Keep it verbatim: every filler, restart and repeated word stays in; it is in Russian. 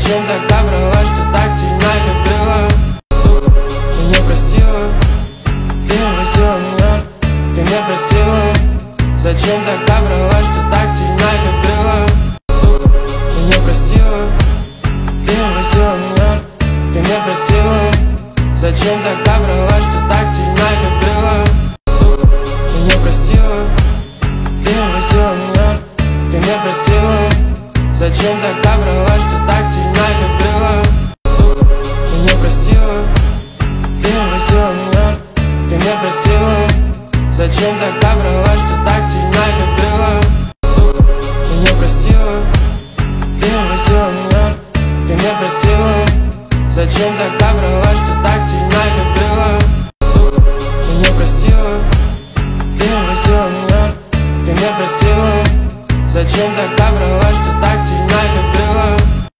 Зачем тогда врала, что так сильно любила? Ты не простила, ты не простила меня, ты не простила. Зачем тогда врала, что так сильно любила? Ты не простила, ты не простила меня, ты не простила. Зачем тогда врала, что так сильно любила? Ты не простила, ты не простила меня, ты не простила. Зачем тогда врала, что так сильно любила? Ты не простила, ты не простила меня, ты не простила. Зачем тогда врала, что так сильно любила? Ты не простила, ты не простила меня, ты не простила. Зачем тогда врала, что так сильно любила? Ты не простила, ты не простила меня, ты не простила. Зачем тогда врала, что